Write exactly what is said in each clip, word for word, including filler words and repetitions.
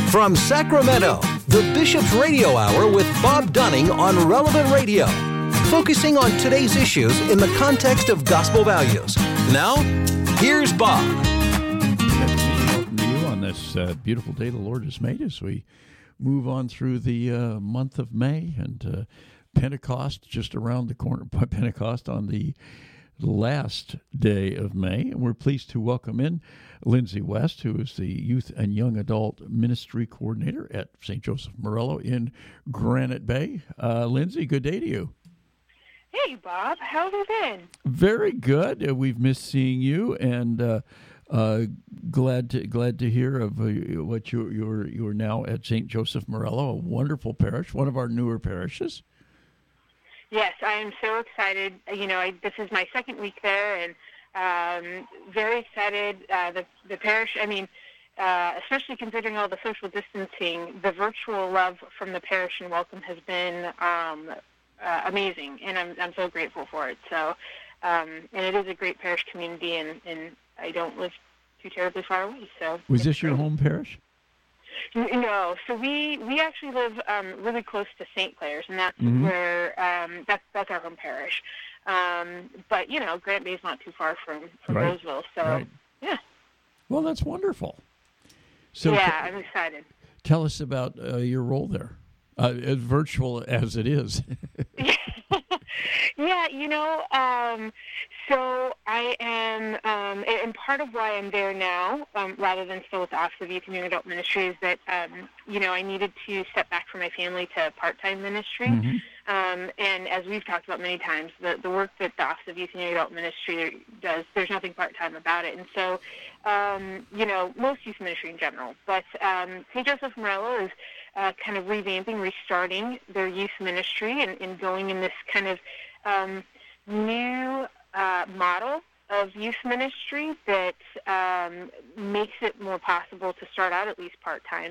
From Sacramento, the Bishop's Radio Hour with Bob Dunning on Relevant Radio, focusing on today's issues in the context of gospel values. Now, here's Bob. Welcome to you on this uh, beautiful day the Lord has made as we move on through the uh, month of May and uh, Pentecost just around the corner. Pentecost on the last day of May, and we're pleased to welcome in Lindsay West, who is the Youth and Young Adult Ministry Coordinator at Saint Joseph Morello in Granite Bay. Uh, Lindsay, good day to you. Hey, Bob. How have you been? Very good. Uh, we've missed seeing you, and uh, uh, glad to glad to hear of uh, what you're you're you're now at Saint Joseph Morello, a wonderful parish, one of our newer parishes. Yes, I am so excited. You know, I, this is my second week there, and um, very excited. Uh, the the parish, I mean, uh, especially considering all the social distancing, the virtual love from the parish and welcome has been um, uh, amazing, and I'm I'm so grateful for it. So, um, and it is a great parish community, and, and I don't live too terribly far away. So, was this your home parish? No, so we, we actually live um, really close to Saint Clair's, and that's mm-hmm. where um, that's that's our home parish. Um, but you know, Granite Bay is not too far from, from right. Roseville, so right. yeah. Well, that's wonderful. So yeah, t- I'm excited. Tell us about uh, your role there, uh, as virtual as it is. Yeah, you know, um, so I am, um, and part of why I'm there now, um, rather than still with the Office of Youth and Young Adult Ministry, is that, um, you know, I needed to step back from my family to part-time ministry. Mm-hmm. Um, and as we've talked about many times, the, the work that the Office of Youth and Young Adult Ministry does, there's nothing part-time about it. And so, um, you know, most youth ministry in general, but um, Saint Joseph Morello is uh, kind of revamping, restarting their youth ministry and, and going in this kind of um, new uh, model of youth ministry that um, makes it more possible to start out at least part-time.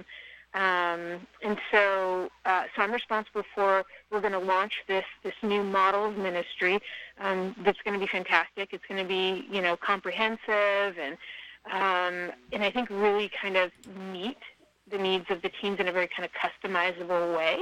Um, and so, uh, so I'm responsible for, we're going to launch this, this new model of ministry, um, that's going to be fantastic. It's going to be, you know, comprehensive and, um, and I think really kind of meet the needs of the teens in a very kind of customizable way.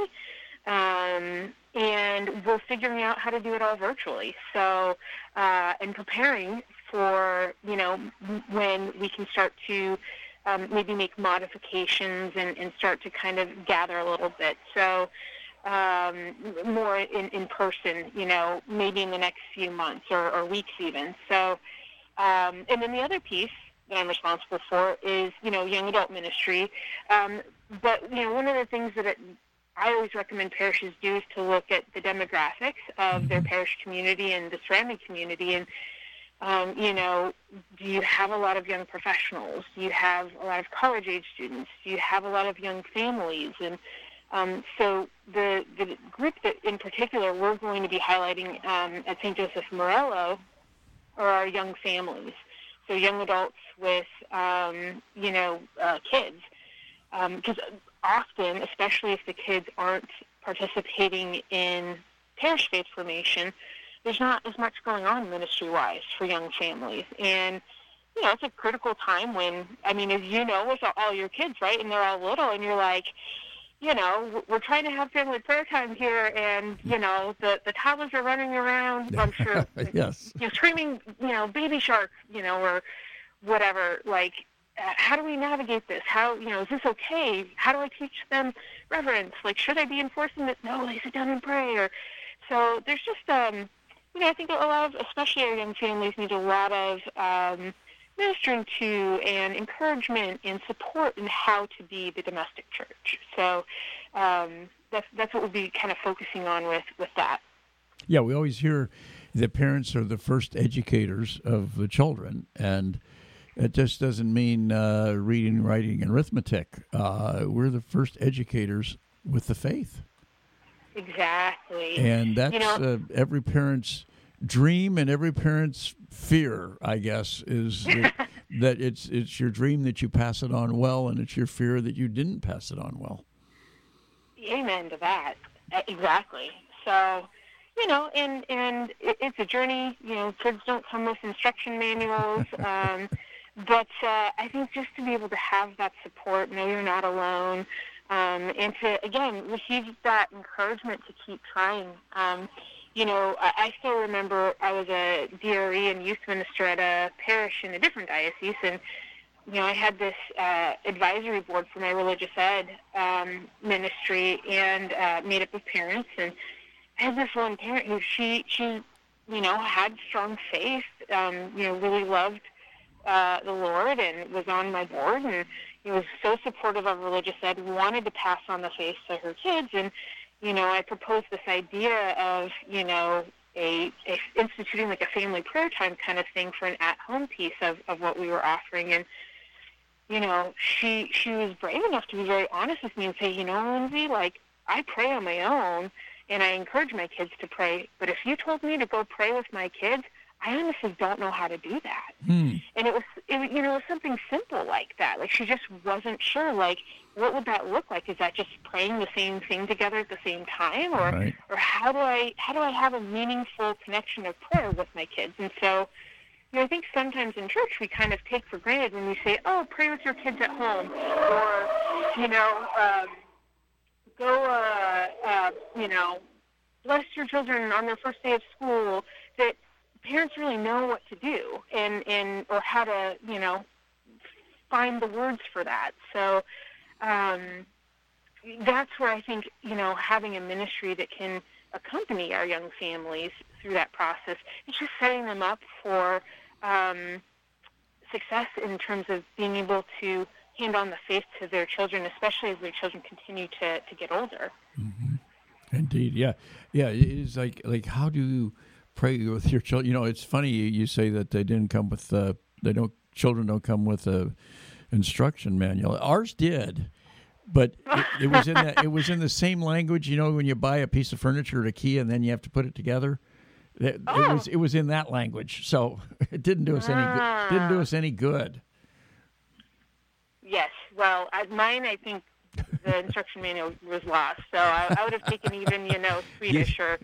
Um, and we're figuring out how to do it all virtually. So, uh, and preparing for, you know, when we can start to, Um, maybe make modifications and, and start to kind of gather a little bit. So um, more in, in person, you know, maybe in the next few months or, or weeks even. So, um, and then the other piece that I'm responsible for is, you know, young adult ministry. Um, but, you know, one of the things that it, I always recommend parishes do is to look at the demographics of their parish community and the surrounding community. And Um, you know, do you have a lot of young professionals? Do you have a lot of college-age students? Do you have a lot of young families? And um, so the the group that in particular we're going to be highlighting um, at Saint Joseph Morello are our young families. So young adults with, um, you know, uh, kids. Because um, often, especially if the kids aren't participating in parish faith formation, there's not as much going on ministry-wise for young families. And, you know, it's a critical time when, I mean, as you know, with all your kids, right, and they're all little, and you're like, you know, we're trying to have family prayer time here, and, you know, the, the toddlers are running around, I'm sure, yes. you know, screaming, you know, baby shark, you know, or whatever, like, uh, how do we navigate this? How, you know, is this okay? How do I teach them reverence? Like, should I be enforcing that? No, they sit down and pray. Or, so there's just, um, you know, I think a lot of, especially our young families, need a lot of um, ministering to and encouragement and support in how to be the domestic church. So um, that's that's what we'll be kind of focusing on with, with that. Yeah, we always hear that parents are the first educators of the children, and it just doesn't mean uh, reading, writing, and arithmetic. Uh, we're the first educators with the faith. Exactly. And that's you know, uh, every parent's dream and every parent's fear, I guess, is that, that it's it's your dream that you pass it on well, and it's your fear that you didn't pass it on well. Amen to that. Exactly. So, you know, and, and it, it's a journey. You know, kids don't come with instruction manuals. Um, but uh, I think just to be able to have that support, know you're not alone, um, and to, again, receive that encouragement to keep trying. Um, you know, I, I still remember I was a D R E and youth minister at a parish in a different diocese, and you know, I had this uh, advisory board for my religious ed um, ministry, and uh, made up of parents. And I had this one parent who she, she, you know, had strong faith, um, you know, really loved uh, the Lord, and was on my board, and you know, was so supportive of religious ed, wanted to pass on the faith to her kids. And you know, I proposed this idea of, you know, A, a instituting like a family prayer time kind of thing for an at-home piece of, of what we were offering. And you know, she she was brave enough to be very honest with me and say, you know, Lindsay, like, I pray on my own, and I encourage my kids to pray, but if you told me to go pray with my kids, I honestly don't know how to do that. Hmm. And it was, it, you know, it was something simple like that. Like, she just wasn't sure, like, what would that look like? Is that just praying the same thing together at the same time? Or, Right. or how do I, how do I have a meaningful connection of prayer with my kids? And so, you know, I think sometimes in church we kind of take for granted when we say, oh, pray with your kids at home, or, you know, um, go, uh, uh, you know, bless your children on their first day of school, that parents really know what to do and, and or how to, you know, find the words for that. So um, that's where I think, you know, having a ministry that can accompany our young families through that process, it's just setting them up for um, success in terms of being able to hand on the faith to their children, especially as their children continue to, to get older. Mm-hmm. Indeed, yeah, yeah. It is like like how do you pray with your children? You know, it's funny you, you say that they didn't come with uh, they don't children don't come with a instruction manual. Ours did, but it, it was in the it was in the same language. You know, when you buy a piece of furniture at IKEA and then you have to put it together. It, Oh. it was it was in that language, so it didn't do us any good. Didn't do us any good. Yes. Well, I, mine, I think the instruction manual was lost, so I, I would have taken even, you know, Swedish or...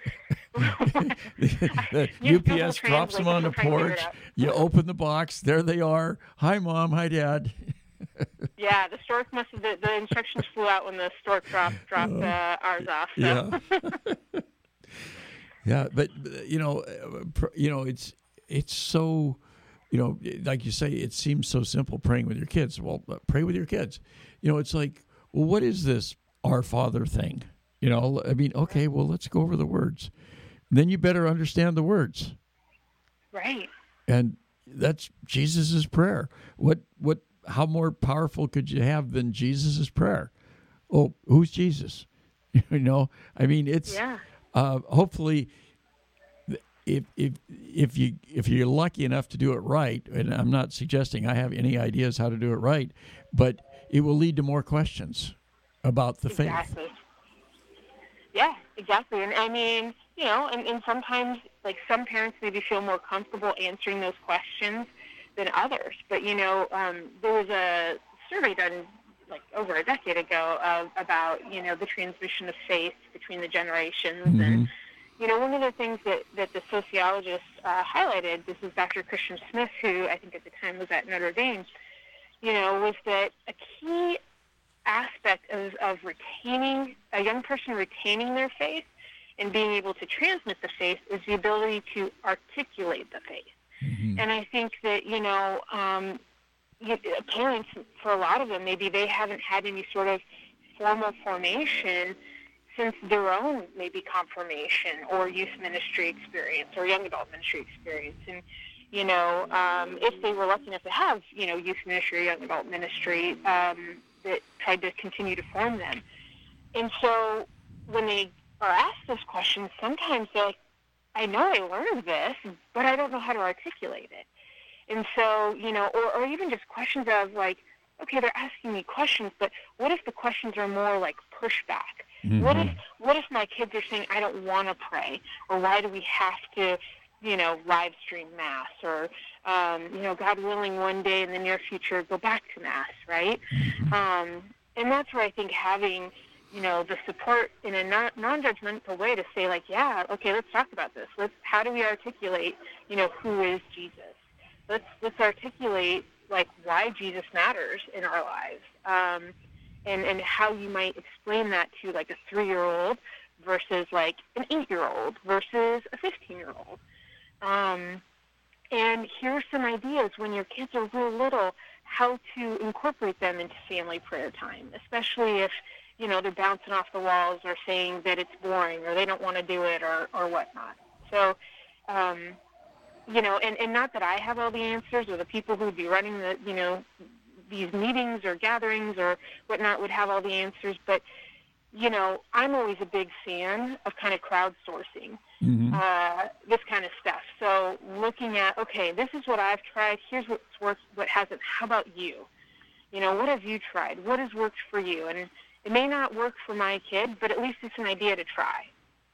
The Use U P S Google drops them Translate on the to try and figure it porch. out. You open the box. There they are. Hi, Mom. Hi, Dad. Yeah, the stork must have... The, the instructions flew out when the stork dropped, dropped uh, ours off. So. Yeah. Yeah, but uh, you know, uh, pr- you know, it's it's so, you know, like you say, it seems so simple praying with your kids. Well, uh, pray with your kids. You know, it's like, well, what is this Our Father thing? You know, I mean, okay, well, let's go over the words. Then you better understand the words. Right. And that's Jesus's prayer. What what how more powerful could you have than Jesus's prayer? Oh, who's Jesus? You know, I mean, it's Yeah. uh, hopefully if if if you if you're lucky enough to do it right, and I'm not suggesting I have any ideas how to do it right, but it will lead to more questions about the faith. Exactly. Yeah, exactly. And I mean, you know, and, and sometimes, like, some parents maybe feel more comfortable answering those questions than others. But, you know, um, there was a survey done, like, over a decade ago of, about, you know, the transmission of faith between the generations. Mm-hmm. And, you know, one of the things that, that the sociologist uh, highlighted, this is Doctor Christian Smith, who I think at the time was at Notre Dame, you know, was that a key aspect of, of retaining, a young person retaining their faith and being able to transmit the faith is the ability to articulate the faith. Mm-hmm. And I think that, you know, um, you, parents, for a lot of them, maybe they haven't had any sort of formal formation since their own maybe confirmation or youth ministry experience or young adult ministry experience. And, you know, um, if they were lucky enough to have, you know, youth ministry or young adult ministry um, that tried to continue to form them. And so when they are asked those questions, sometimes they're like, I know I learned this, but I don't know how to articulate it. And so, you know, or, or even just questions of like, okay, they're asking me questions, but what if the questions are more like pushback? Mm-hmm. What if what if my kids are saying, I don't want to pray, or why do we have to, you know, live stream Mass, or, um, you know, God willing, one day in the near future, go back to Mass, right? Mm-hmm. Um, and that's where I think having, you know, the support in a non- non-judgmental way to say, like, yeah, okay, let's talk about this. Let's, how do we articulate, you know, who is Jesus? Let's let's articulate like why Jesus matters in our lives, um, and and how you might explain that to like a three-year-old versus like an eight-year-old versus a fifteen-year-old. Um, and here's some ideas when your kids are real little, how to incorporate them into family prayer time, especially if, you know, they're bouncing off the walls or saying that it's boring or they don't want to do it or, or whatnot. So, um, you know, and, and not that I have all the answers or the people who would be running the, you know, these meetings or gatherings or whatnot would have all the answers, but, you know, I'm always a big fan of kind of crowdsourcing mm-hmm. uh, this kind of stuff. So looking at, okay, this is what I've tried. Here's what's worked, what hasn't. How about you? You know, what have you tried? What has worked for you? And it may not work for my kid, but at least it's an idea to try.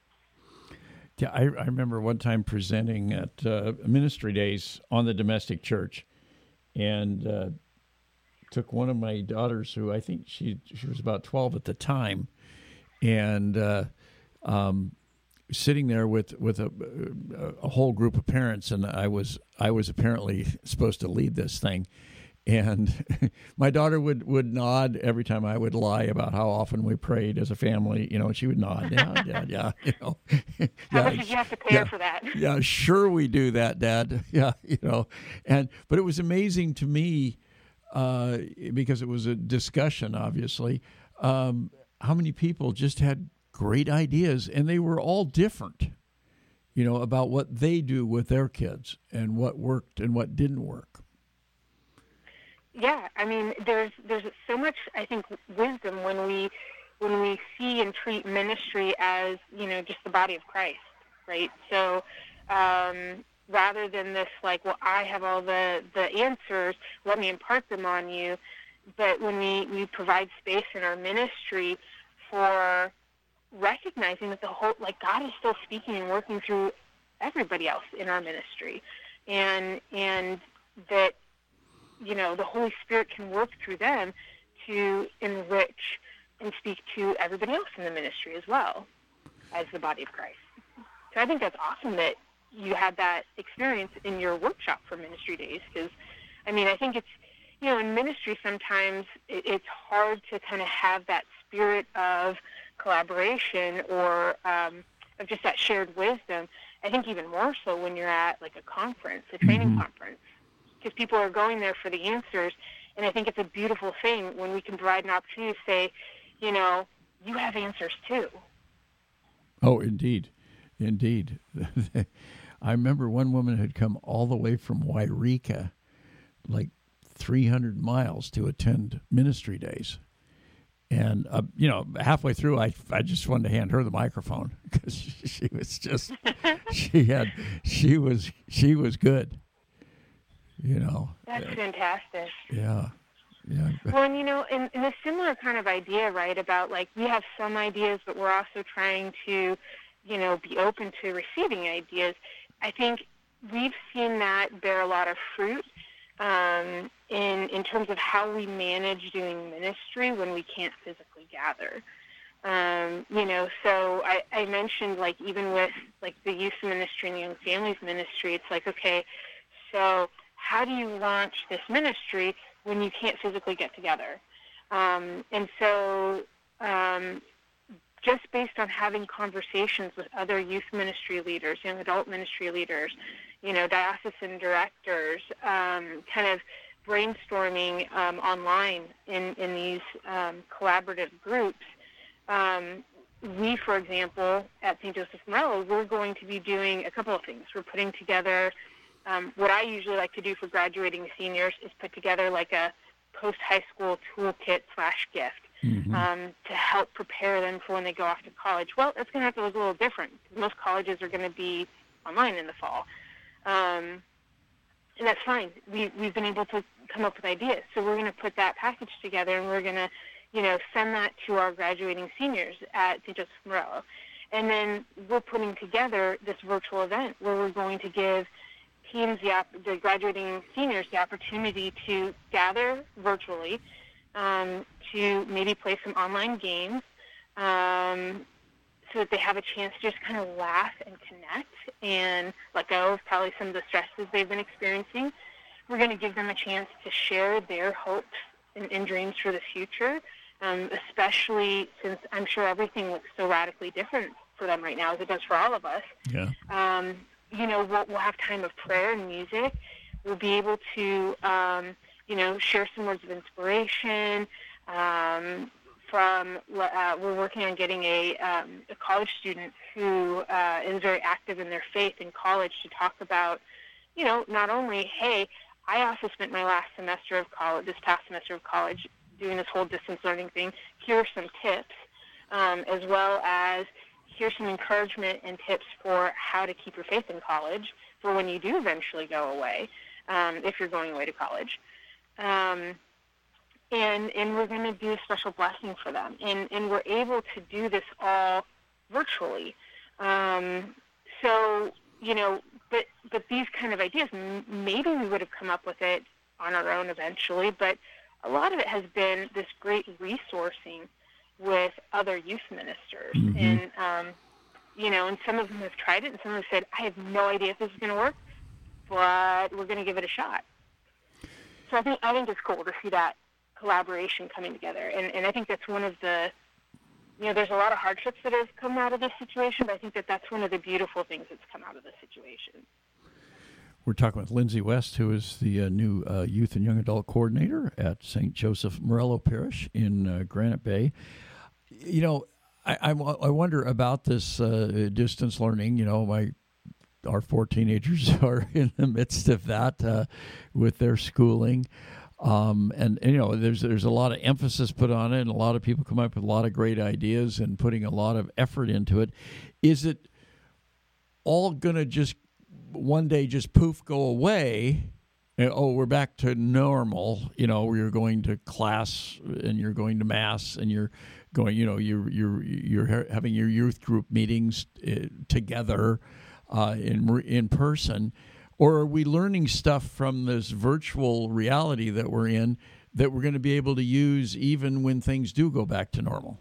Yeah, I, I remember one time presenting at uh, Ministry Days on the domestic church, and uh, took one of my daughters, who I think she she was about twelve at the time, and uh, um, sitting there with with a, a whole group of parents, and I was I was apparently supposed to lead this thing. And my daughter would, would nod every time I would lie about how often we prayed as a family, you know, and she would nod. Yeah, yeah, yeah, you know. How yeah, much did you have to pay yeah, her for that? Yeah, sure we do that, Dad. Yeah, you know. And but it was amazing to me, uh, because it was a discussion, obviously, um, how many people just had great ideas, and they were all different, you know, about what they do with their kids and what worked and what didn't work. Yeah, I mean, there's there's so much, I think, wisdom when we when we see and treat ministry as, you know, just the body of Christ, right? So um, rather than this, like, well, I have all the, the answers, let me impart them on you, but when we, we provide space in our ministry for recognizing that the whole, like, God is still speaking and working through everybody else in our ministry, and and that, you know, the Holy Spirit can work through them to enrich and speak to everybody else in the ministry as well as the body of Christ. So I think that's awesome that you had that experience in your workshop for Ministry Days, because, I mean, I think it's, you know, in ministry sometimes it, it's hard to kind of have that spirit of collaboration or um, of just that shared wisdom. I think even more so when you're at, like, a conference, a training mm-hmm. conference, because people are going there for the answers. And I think it's a beautiful thing when we can provide an opportunity to say, you know, you have answers too. Oh, indeed. Indeed. I remember one woman had come all the way from Wairika, like three hundred miles to attend Ministry Days. And, uh, you know, halfway through, I, I just wanted to hand her the microphone because she, she was just, she had, she was, she was good. You know, that's uh, fantastic. Yeah, yeah. Well, and you know, in, in a similar kind of idea, right? About like we have some ideas, but we're also trying to, you know, be open to receiving ideas. I think we've seen that bear a lot of fruit um, in in terms of how we manage doing ministry when we can't physically gather. Um, you know, so I, I mentioned like even with like the youth ministry and young families ministry, it's like, okay, so how do you launch this ministry when you can't physically get together? Um, and so um, just based on having conversations with other youth ministry leaders, young adult ministry leaders, you know, diocesan directors, um, kind of brainstorming um, online in, in these um, collaborative groups, um, we, for example, at Saint Joseph Morello, we're going to be doing a couple of things. We're putting together Um, what I usually like to do for graduating seniors is put together like a post-high school toolkit slash gift mm-hmm. um, to help prepare them for when they go off to college. Well, it's going to have to look a little different. Most colleges are going to be online in the fall. Um, and that's fine. We, we've been able to come up with ideas. So we're going to put that package together, and we're going to, you know, send that to our graduating seniors at Saint Joseph Morello. And then we're putting together this virtual event where we're going to give teams, the, the graduating seniors, the opportunity to gather virtually, um, to maybe play some online games, um, so that they have a chance to just kind of laugh and connect and let go of probably some of the stresses they've been experiencing. We're we're going to give them a chance to share their hopes and, and dreams for the future, um, especially since I'm sure everything looks so radically different for them right now as it does for all of us. Yeah. Um, you know, we'll, we'll have time of prayer and music. We'll be able to, um, you know, share some words of inspiration. Um, from uh, we're working on getting a, um, a college student who uh, is very active in their faith in college to talk about, you know, not only, hey, I also spent my last semester of college, this past semester of college, doing this whole distance learning thing. Here are some tips, um, as well as here's some encouragement and tips for how to keep your faith in college for when you do eventually go away, um, if you're going away to college. Um, and and we're going to do a special blessing for them. And, and we're able to do this all virtually. Um, so, you know, but, but these kind of ideas, m- maybe we would have come up with it on our own eventually, but a lot of it has been this great resourcing with other youth ministers. Mm-hmm. And, um, you know, and some of them have tried it, and some have said, I have no idea if this is going to work, but we're going to give it a shot. So I think I think it's cool to see that collaboration coming together. And, and I think that's one of the, you know, there's a lot of hardships that have come out of this situation, but I think that that's one of the beautiful things that's come out of this situation. We're talking with Lindsay West, who is the uh, new uh, Youth and Young Adult Coordinator at Saint Joseph Morello Parish in uh, Granite Bay. You know, I, I, I wonder about this uh, distance learning. You know, my our four teenagers are in the midst of that uh, with their schooling. Um, and, and, you know, there's there's a lot of emphasis put on it, and a lot of people come up with a lot of great ideas and putting a lot of effort into it. Is it all going to just one day just poof go away? And, oh, we're back to normal. You know, you're going to class and you're going to mass and you're going. You know, you're you're you're having your youth group meetings uh, together uh, in in person. Or are we learning stuff from this virtual reality that we're in that we're going to be able to use even when things do go back to normal?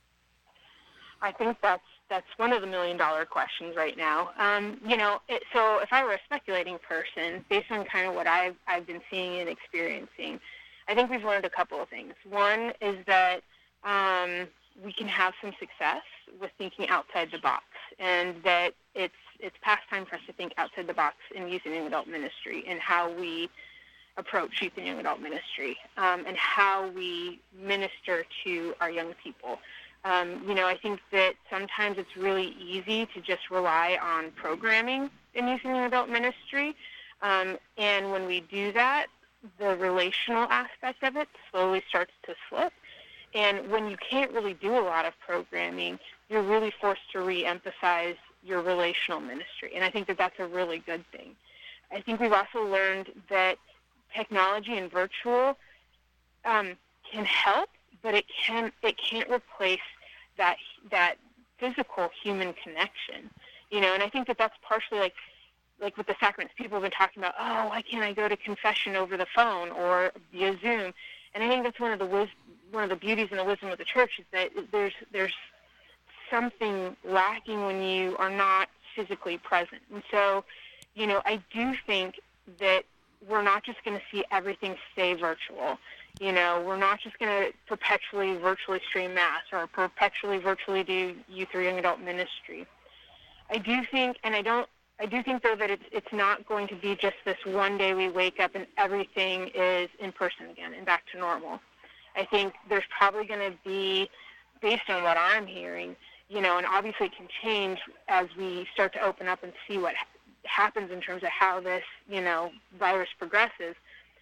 I think that's that's one of the million-dollar questions right now. Um, you know, it, so if I were a speculating person, based on kind of what I've, I've been seeing and experiencing, I think we've learned a couple of things. One is that um, we can have some success with thinking outside the box, and that it's it's past time for us to think outside the box in youth and young adult ministry and how we approach youth and young adult ministry, um, and how we minister to our young people. Um, you know, I think that sometimes it's really easy to just rely on programming in youth and young adult ministry, um, and when we do that, the relational aspect of it slowly starts to slip. And when you can't really do a lot of programming, you're really forced to re-emphasize your relational ministry. And I think that that's a really good thing. I think we've also learned that technology and virtual um, can help, but it can it can't replace that that physical human connection. You know, and I think that that's partially like like with the sacraments. People have been talking about, oh, why can't I go to confession over the phone or via Zoom? And I think that's one of the wis- one of the beauties and the wisdom of the church is that there's there's something lacking when you are not physically present. And so, you know, I do think that we're not just going to see everything stay virtual. You know, we're not just going to perpetually virtually stream mass or perpetually virtually do youth or young adult ministry. I do think, and I don't, I do think though that it's it's not going to be just this one day we wake up and everything is in person again and back to normal. I think there's probably going to be, based on what I'm hearing, you know, and obviously it can change as we start to open up and see what ha- happens in terms of how this, you know, virus progresses.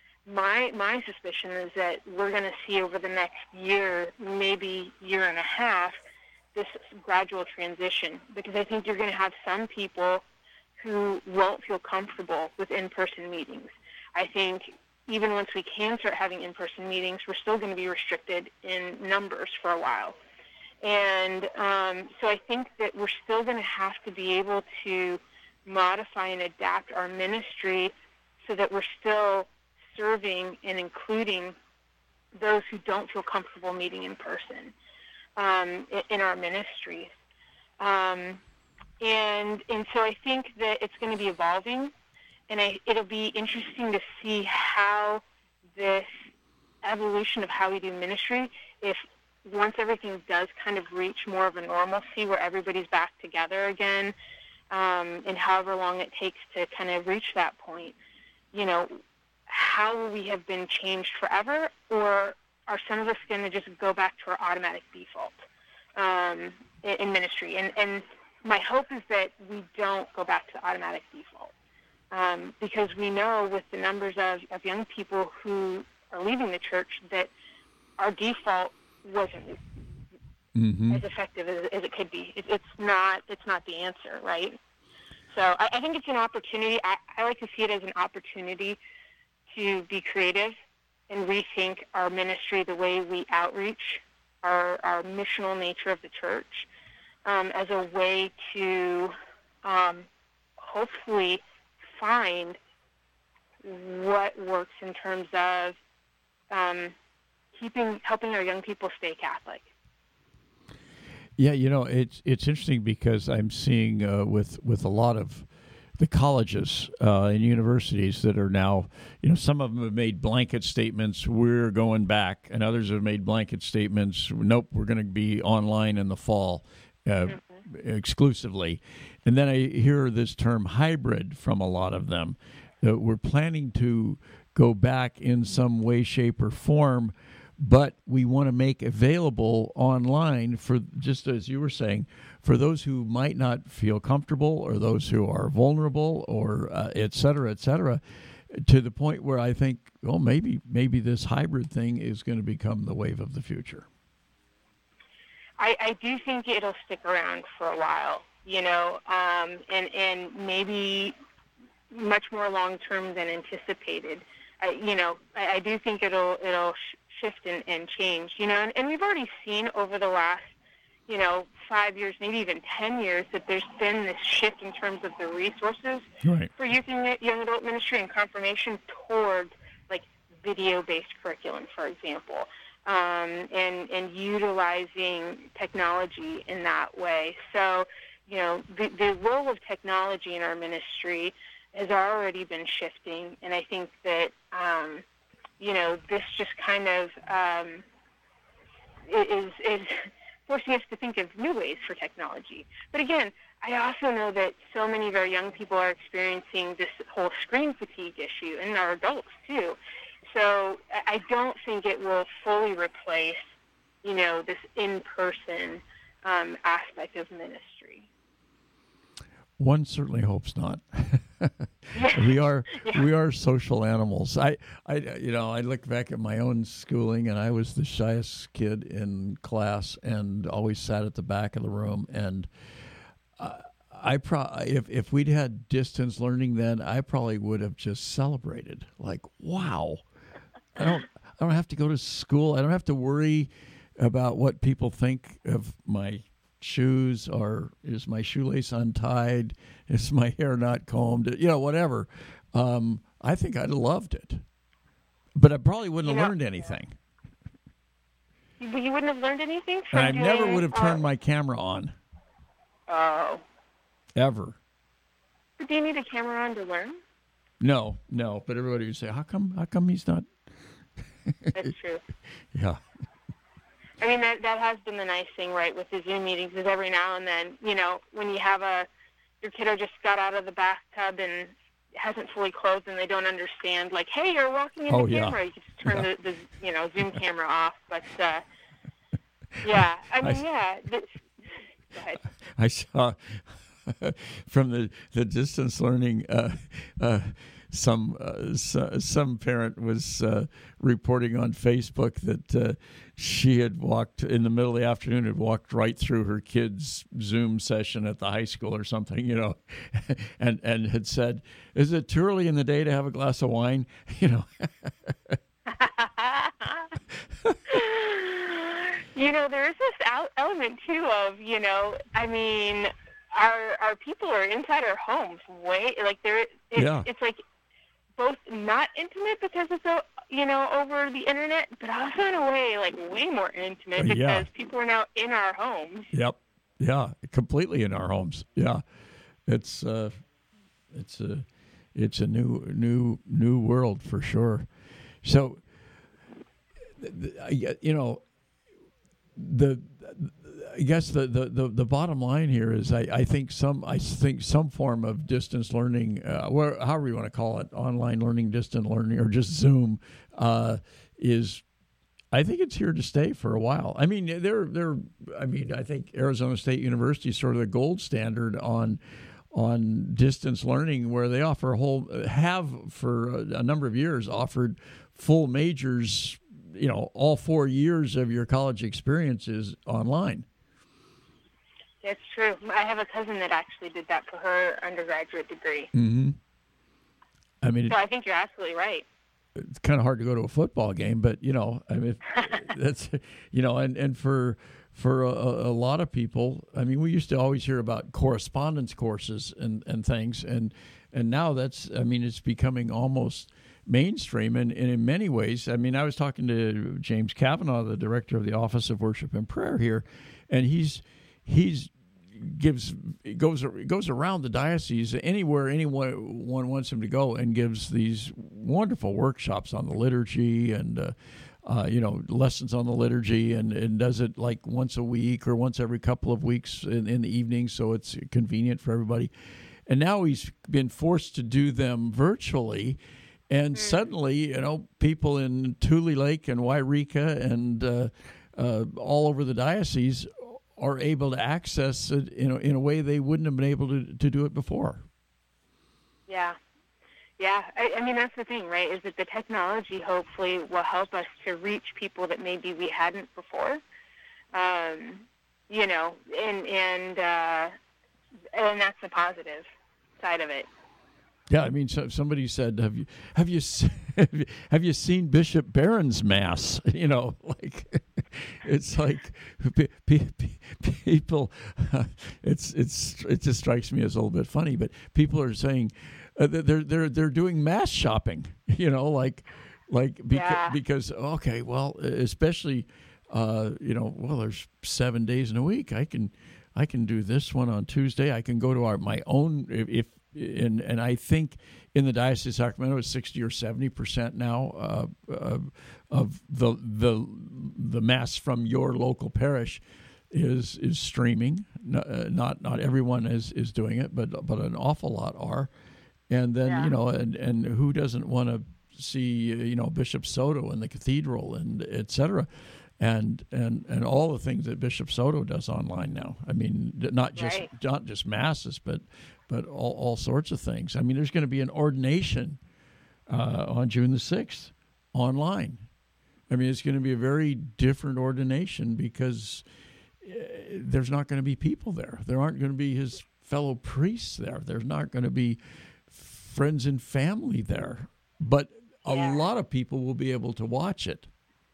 My my suspicion is that we're going to see over the next year, maybe year and a half, this gradual transition, because I think you're going to have some people who won't feel comfortable with in-person meetings. I think even once we can start having in-person meetings, we're still going to be restricted in numbers for a while. And um, so I think that we're still going to have to be able to modify and adapt our ministry so that we're still serving and including those who don't feel comfortable meeting in person um, in our ministries. Um, and and so I think that it's going to be evolving. and I, it'll be interesting to see how this evolution of how we do ministry, if once everything does kind of reach more of a normalcy where everybody's back together again, um, and however long it takes to kind of reach that point, you know, how will we have been changed forever, or are some of us going to just go back to our automatic default um, in, in ministry? And, and my hope is that we don't go back to the automatic default, um, because we know with the numbers of, of young people who are leaving the church that our default wasn't mm-hmm. as effective as, as it could be. It, it's not. It's not the answer, right? So I, I think it's an opportunity. I, I like to see it as an opportunity to be creative and rethink our ministry, the way we outreach, our, our missional nature of the church, um, as a way to um, hopefully find what works in terms of um, keeping, helping our young people stay Catholic. Yeah, you know, it's it's interesting because I'm seeing uh, with with a lot of the colleges uh, and universities that are now, you know, some of them have made blanket statements, we're going back, and others have made blanket statements, nope, we're going to be online in the fall uh, mm-hmm. exclusively. And then I hear this term hybrid from a lot of them, that we're planning to go back in some way, shape, or form, but we want to make available online for, just as you were saying, for those who might not feel comfortable or those who are vulnerable or uh, et cetera, et cetera, to the point where I think, well, maybe maybe this hybrid thing is going to become the wave of the future. I, I do think it'll stick around for a while, you know, um, and, and maybe much more long-term than anticipated. I, you know, I, I do think it'll it'll sh- shift and, and change, you know, and, and we've already seen over the last, you know, five years, maybe even ten years, that there's been this shift in terms of the resources right. for youth and young adult ministry and confirmation towards, like, video-based curriculum, for example, um, and, and utilizing technology in that way. So, you know, the, the role of technology in our ministry has already been shifting, and I think that, um, you know, this just kind of um, is is forcing us to think of new ways for technology. But again, I also know that so many of our young people are experiencing this whole screen fatigue issue, and our adults too. So I don't think it will fully replace, you know, this in-person um, aspect of ministry. One certainly hopes not. we are yeah. we are social animals. I, I you know I look back at my own schooling, and I was the shyest kid in class, and always sat at the back of the room. And uh, I pro if if we'd had distance learning then, I probably would have just celebrated. Like, wow, I don't I don't have to go to school. I don't have to worry about what people think of my shoes, or is my shoelace untied, is my hair not combed, you know, whatever. Um, I think I'd have loved it, but I probably wouldn't you have know, learned anything. You wouldn't have learned anything from and I doing, never would have turned uh, my camera on. Oh. Ever. But do you need a camera on to learn? No, no, but everybody would say, how come, how come he's not? That's true. Yeah. I mean, that that has been the nice thing, right, with the Zoom meetings, is every now and then, you know, when you have a, your kiddo just got out of the bathtub and hasn't fully clothed and they don't understand, like, hey, you're walking in oh, the yeah. camera. You can just turn yeah. the, the, you know, Zoom camera off. But, uh, yeah, I mean, I, yeah. This, go ahead. I saw from the, the distance learning, uh, uh, some uh, so, some parent was uh, reporting on Facebook that uh, she had walked in the middle of the afternoon, had walked right through her kid's Zoom session at the high school or something, you know, and and had said, "Is it too early in the day to have a glass of wine?" You know. You know, there is this out element too of, you know, I mean, our our people are inside our homes way like there. It's, yeah. it's like. Both not intimate because it's, you know, over the internet, but also in a way like way more intimate because yeah. people are now in our homes. Yep. Yeah. Completely in our homes. Yeah. It's, uh, it's, uh, it's a new new new world for sure. So, you know, the I guess the, the, the, the bottom line here is I, I think some I think some form of distance learning, uh, where, however you want to call it, online learning, distant learning, or just Zoom, uh, is I think it's here to stay for a while. I mean, they're they're I mean, I think Arizona State University is sort of the gold standard on on distance learning, where they offer a whole have for a number of years offered full majors. You know, all four years of your college experience is online. That's true. I have a cousin that actually did that for her undergraduate degree. Mm-hmm. I mean, so I think you're absolutely right. It's kind of hard to go to a football game, but you know, I mean, that's you know, and, and for for a, a lot of people, I mean, we used to always hear about correspondence courses and, and things, and and now that's, I mean, it's becoming almost mainstream, and, and in many ways, I mean, I was talking to James Kavanaugh, the director of the Office of Worship and Prayer here, and he's he's gives goes goes around the diocese anywhere anyone one wants him to go, and gives these wonderful workshops on the liturgy and uh, uh, you know, lessons on the liturgy, and, and does it like once a week or once every couple of weeks in, in the evening, so it's convenient for everybody. And now he's been forced to do them virtually. And suddenly, you know, people in Tule Lake and Wairika and uh, uh, all over the diocese are able to access it in a, in a way they wouldn't have been able to, to do it before. Yeah. Yeah. I, I mean, that's the thing, right, is that the technology hopefully will help us to reach people that maybe we hadn't before. Um, you know, and, and, uh, and that's the positive side of it. Yeah, I mean, so somebody said, "Have you have you have you seen Bishop Barron's Mass?" You know, like it's like pe- pe- pe- people. Uh, it's it's it just strikes me as a little bit funny, but people are saying uh, they're they're they're doing mass shopping. You know, like like beca- yeah. because okay, well, especially uh, you know, well, there's seven days in a week. I can I can do this one on Tuesday. I can go to our my own if. if And and I think in the Diocese of Sacramento, it's sixty or seventy percent now uh, uh, of the the the mass from your local parish is is streaming. Not not, not everyone is, is doing it, but but an awful lot are. And then yeah. you know, and, and who doesn't want to see you know Bishop Soto in the cathedral and et cetera. And, and and all the things that Bishop Soto does online now. I mean, not just right. not just masses, but but all, all sorts of things. I mean, there's going to be an ordination uh, on June the sixth online. I mean, it's going to be a very different ordination because uh, there's not going to be people there. There aren't going to be his fellow priests there. There's not going to be friends and family there. But a yeah. lot of people will be able to watch it.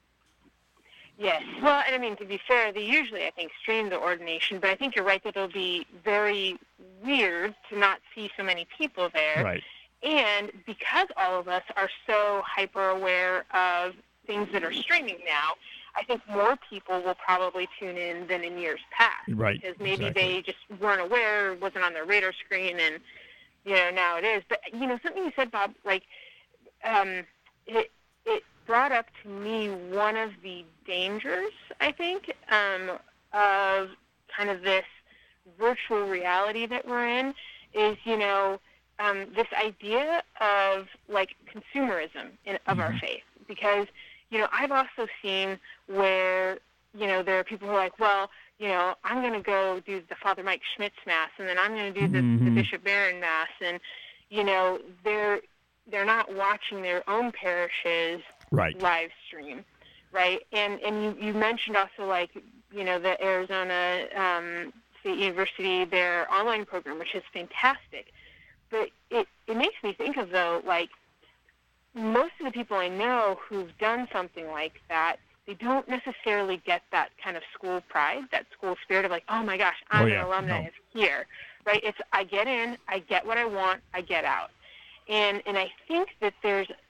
Yes. Well, and I mean, to be fair, they usually, I think, stream the ordination, but I think you're right that it'll be very weird to not see so many people there. Right. And because all of us are so hyper-aware of things that are streaming now, I think more people will probably tune in than in years past. Right. Because maybe exactly. they just weren't aware, wasn't on their radar screen, and, you know, now it is. But, you know, something you said, Bob, like, um, it, it brought up to me one of the dangers, I think, um, of kind of this virtual reality that we're in is, you know, um, this idea of, like, consumerism in, of mm-hmm. our faith. Because, you know, I've also seen where, you know, there are people who are like, well, you know, I'm going to go do the Father Mike Schmitz Mass, and then I'm going to do the, mm-hmm. the Bishop Barron Mass. And, you know, they're, they're not watching their own parishes right. live stream, right? And and you, you mentioned also, like, you know, the Arizona um, State University, their online program, which is fantastic. But it, it makes me think of, though, like, most of the people I know who've done something like that, they don't necessarily get that kind of school pride, that school spirit of, like, oh, my gosh, I'm oh, yeah. an alumni no. of here, right? It's I get in, I get what I want, I get out. And and I think that there's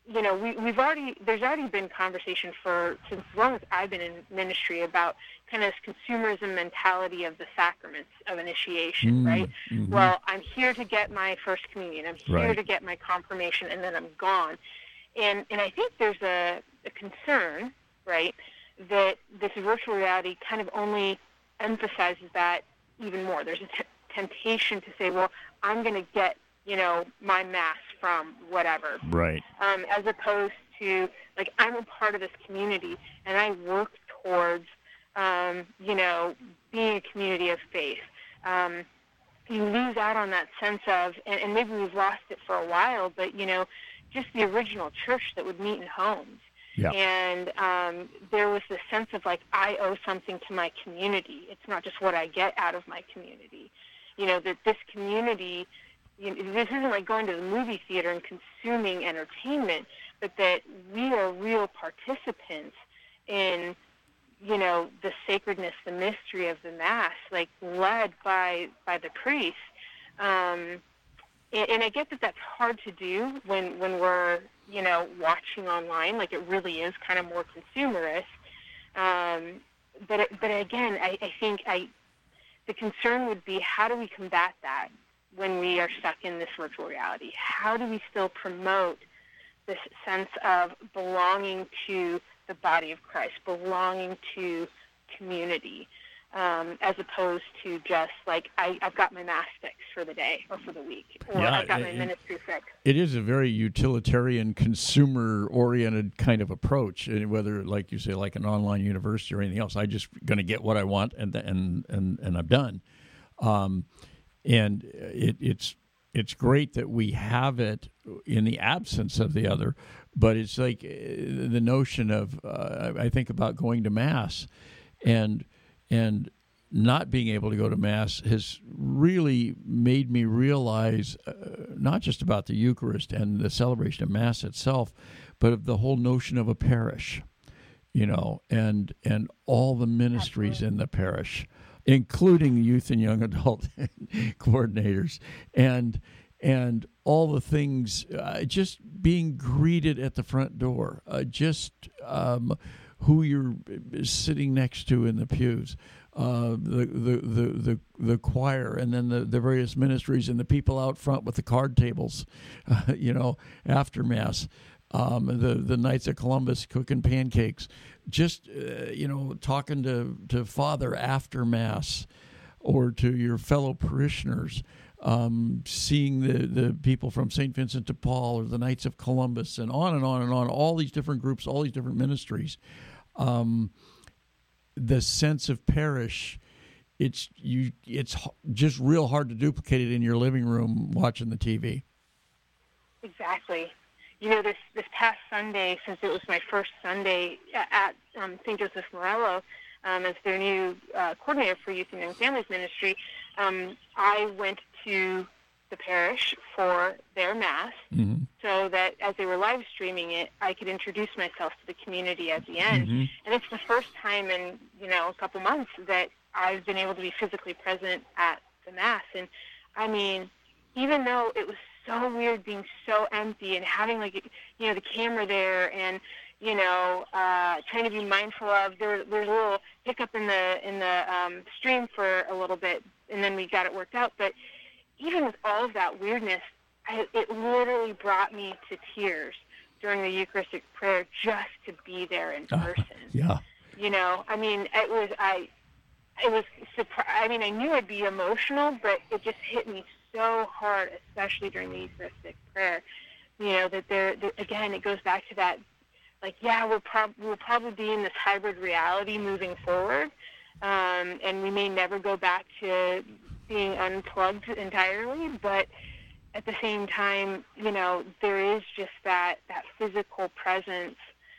you know, we, we've already, there's already been conversation for, since as long as I've been in ministry about kind of this consumerism mentality of the sacraments of initiation, Mm, right? mhm. Well, I'm here to get my first communion. I'm here Right. to get my confirmation, and then I'm gone. And, and I think there's a, a concern, right, that this virtual reality kind of only emphasizes that even more. There's a t- temptation to say, well, I'm going to get, you know, my mass from whatever. Right. Um, as opposed to, like, I'm a part of this community, and I work towards, um, you know, being a community of faith. Um, you lose out on that sense of, and, and maybe we've lost it for a while, but, you know, just the original church that would meet in homes. Yeah. And um, there was this sense of, like, I owe something to my community. It's not just what I get out of my community. You know, that this community, you know, this isn't like going to the movie theater and consuming entertainment, but that we are real participants in, you know, the sacredness, the mystery of the Mass, like, led by by the priest. Um, and, and I get that that's hard to do when, when we're, you know, watching online. Like, it really is kind of more consumerist. Um, but it, but again, I, I think I the concern would be, how do we combat that when we are stuck in this virtual reality? How do we still promote this sense of belonging to the body of Christ, belonging to community, um, as opposed to just like, I, I've got my Mass fix for the day or for the week, or Yeah, I've got my it- ministry fix. It is a very utilitarian, consumer-oriented kind of approach. And whether, like you say, like an online university or anything else, I just going to get what I want, and and and and I'm done. Um, and it, it's it's great that we have it in the absence of the other, but it's like uh, the notion of uh, I think about going to Mass, and and. Not being able to go to Mass has really made me realize uh, not just about the Eucharist and the celebration of Mass itself, but of the whole notion of a parish, you know, and and all the ministries Absolutely. in the parish, including youth and young adult coordinators, and and all the things, uh, just being greeted at the front door, uh, just um, who you're sitting next to in the pews. Uh, the, the, the, the, the choir, and then the, the various ministries, and the people out front with the card tables, uh, you know, after Mass, um, the, the Knights of Columbus cooking pancakes, just, uh, you know, talking to, to Father after Mass, or to your fellow parishioners, um, seeing the, the people from Saint Vincent de Paul or the Knights of Columbus, and on and on and on, all these different groups, all these different ministries. Um, the sense of parish, it's you. It's just real hard to duplicate it in your living room watching the T V. Exactly. You know, this this past Sunday, since it was my first Sunday at um, Saint Joseph Morello, um, as their new uh, coordinator for Youth and Young Families Ministry, um, I went to the parish for their Mass, Mm-hmm. so that as they were live streaming it, I could introduce myself to the community at the end. Mm-hmm. And it's the first time in, you know, a couple months that I've been able to be physically present at the Mass. And I mean, even though it was so weird being so empty and having, like, you know, the camera there and, you know, uh, trying to be mindful of, there, there's a little hiccup in the, in the um, stream for a little bit, and then we got it worked out. But even with all of that weirdness, I, it literally brought me to tears during the Eucharistic prayer just to be there in person. Yeah. You know, I mean, it was, I, it was, surpri- I mean, I knew I'd be emotional, but it just hit me so hard, especially during the Eucharistic prayer. You know, that there, there again, it goes back to that, like, yeah, we'll, prob- we'll probably be in this hybrid reality moving forward, um, and we may never go back to being unplugged entirely, but at the same time, you know, there is just that, that physical presence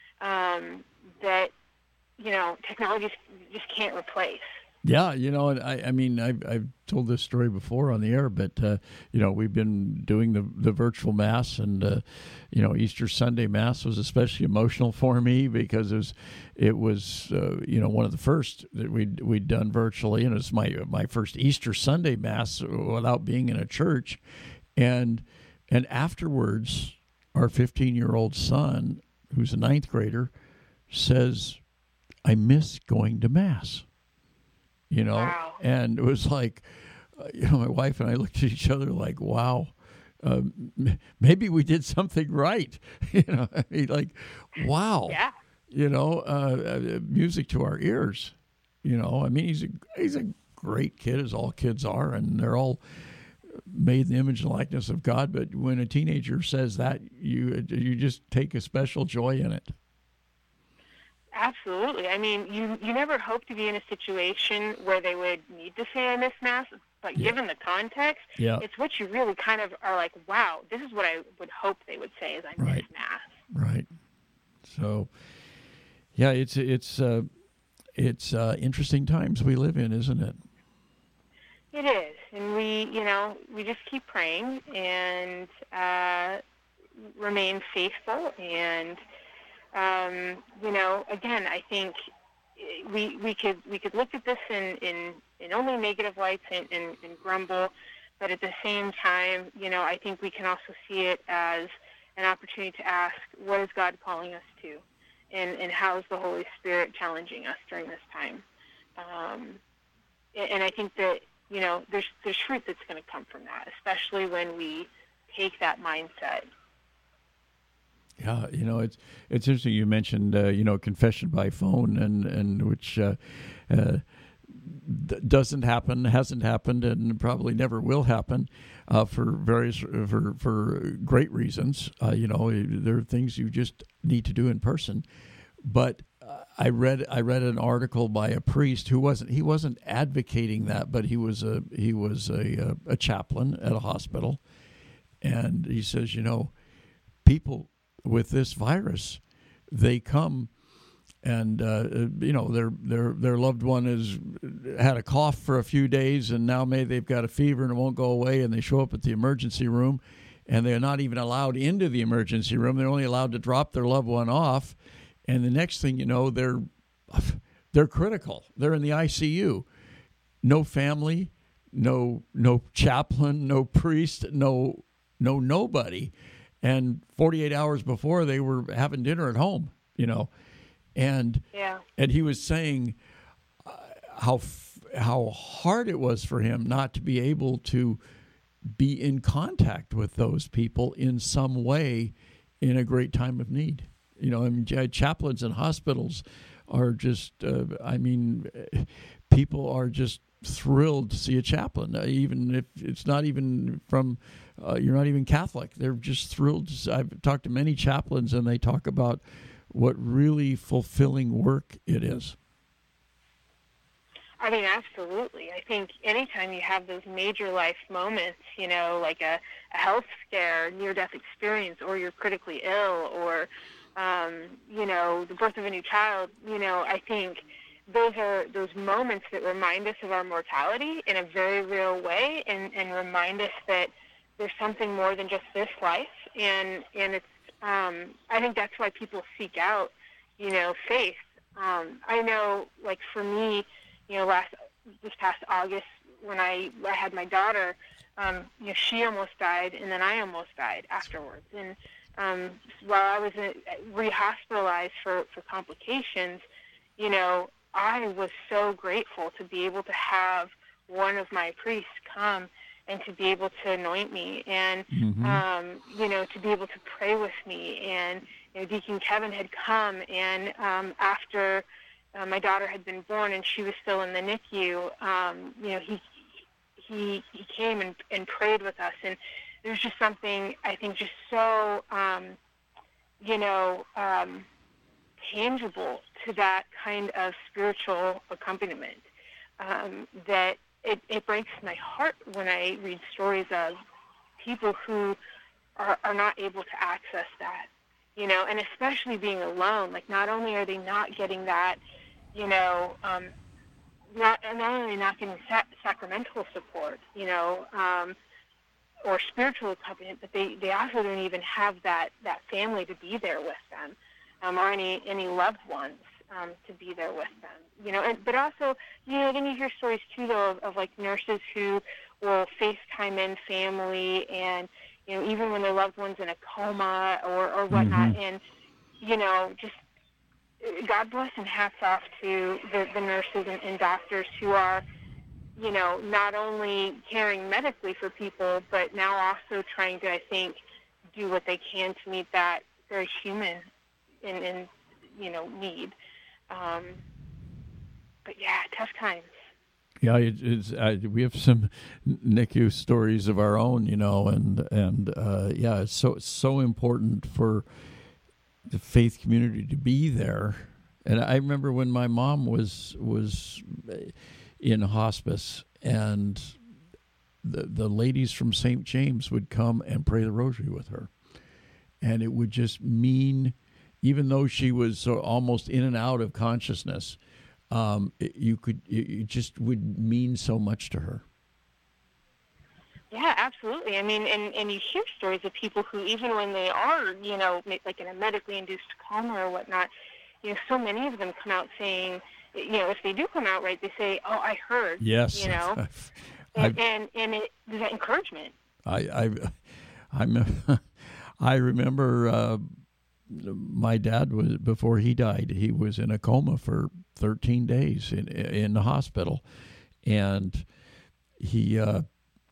um, that, you know, technology just can't replace. Yeah, you know, and I, I mean, I've, I've told this story before on the air, but, uh, you know, we've been doing the, the virtual Mass, and, uh, you know, Easter Sunday Mass was especially emotional for me because it was, it was uh, you know, one of the first that we'd, we'd done virtually, and it was my, my first Easter Sunday Mass without being in a church. And, and afterwards, our fifteen-year-old son, who's a ninth grader, says, I miss going to Mass. You know, wow. And it was like, uh, you know, my wife and I looked at each other like, wow, uh, m- maybe we did something right. you know, I mean, like, wow. Yeah. You know, uh, uh, music to our ears. You know, I mean, he's a he's a great kid, as all kids are, and they're all made in the image and likeness of God. But when a teenager says that, you you just take a special joy in it. Absolutely. I mean, you you never hope to be in a situation where they would need to say I miss Mass, but Yeah. given the context, Yeah. it's what you really kind of are like, wow, this is what I would hope they would say is I miss Right. Mass. Right. So, yeah, it's it's uh, it's uh, interesting times we live in, isn't it? It is, and we, you know, we just keep praying and uh, remain faithful. And um, you know, again, I think we we could we could look at this in in, in only negative lights and, and, and grumble, but at the same time, you know, I think we can also see it as an opportunity to ask, what is God calling us to, and and how is the Holy Spirit challenging us during this time? Um, and I think that, you know, there's there's fruit that's going to come from that, especially when we take that mindset. Yeah, you know, it's it's interesting. You mentioned, uh, you know, confession by phone, and and which uh, uh, d- doesn't happen, hasn't happened, and probably never will happen uh, for various for for great reasons. Uh, you know, there are things you just need to do in person. But uh, I read I read an article by a priest who wasn't he wasn't advocating that, but he was a he was a a chaplain at a hospital, and he says, you know, people with this virus, they come and uh, you know their their their loved one has had a cough for a few days, and now maybe they've got a fever and it won't go away, and they show up at the emergency room, and they're not even allowed into the emergency room. They're only allowed to drop their loved one off, and the next thing you know, they're they're critical. They're in the I C U. No family, no no chaplain, no priest, no no nobody. And forty-eight hours before, they were having dinner at home, you know, and Yeah. and he was saying uh, how f- how hard it was for him not to be able to be in contact with those people in some way in a great time of need. You know, I mean, chaplains in hospitals are just, uh, I mean, people are just thrilled to see a chaplain, uh, even if it's not even from, uh, you're not even Catholic. They're just thrilled. To see. I've talked to many chaplains, and they talk about what really fulfilling work it is. I mean, absolutely. I think anytime you have those major life moments, you know, like a, a health scare, near-death experience, or you're critically ill, or, um, you know, the birth of a new child, you know, I think those are those moments that remind us of our mortality in a very real way, and, and remind us that there's something more than just this life. And, and it's, um, I think that's why people seek out, you know, faith. Um, I know, like, for me, you know, last this past August when I, I had my daughter, um, you know, she almost died, and then I almost died afterwards. And um, while I was in, re-hospitalized for, for complications, you know, I was so grateful to be able to have one of my priests come and to be able to anoint me, and Mm-hmm. um, you know, to be able to pray with me. And you know, Deacon Kevin had come, and um, after Uh, my daughter had been born and she was still in the N I C U, um, you know, he he he came and, and prayed with us. And there's just something, I think, just so, um, you know, um, tangible to that kind of spiritual accompaniment um, that it, it breaks my heart when I read stories of people who are, are not able to access that, you know, and especially being alone. Like, not only are they not getting that, you know, um, not, not only not getting sac- sacramental support, you know, um, or spiritual accompaniment, but they, they also don't even have that, that family to be there with them, um, or any, any loved ones um, to be there with them, you know. And, but also, you know, then you hear stories, too, though, of, of like nurses who will FaceTime in family and, you know, even when their loved one's in a coma or, or whatnot. Mm-hmm. And, you know, just God bless and hats off to the, the nurses and, and doctors who are, you know, not only caring medically for people, but now also trying to, I think, do what they can to meet that very human in, in you know, need. Um, but yeah, tough times. Yeah, it, it's uh, we have some N I C U stories of our own, you know, and and uh, yeah, it's so so important for the faith community to be there. And I remember when my mom was was in hospice, and the the ladies from Saint James would come and pray the rosary with her, and it would just mean, even though she was so almost in and out of consciousness, um, it, you could it, it just would mean so much to her. Yeah, absolutely. I mean, and, and you hear stories of people who, even when they are, you know, like in a medically induced coma or whatnot, you know, so many of them come out saying, you know, if they do come out right, they say, "Oh, I heard." Yes. You know, I've, and, I've, and and it there's that encouragement. I I I'm I remember uh, my dad was, before he died, he was in a coma for thirteen days in in the hospital, and he uh,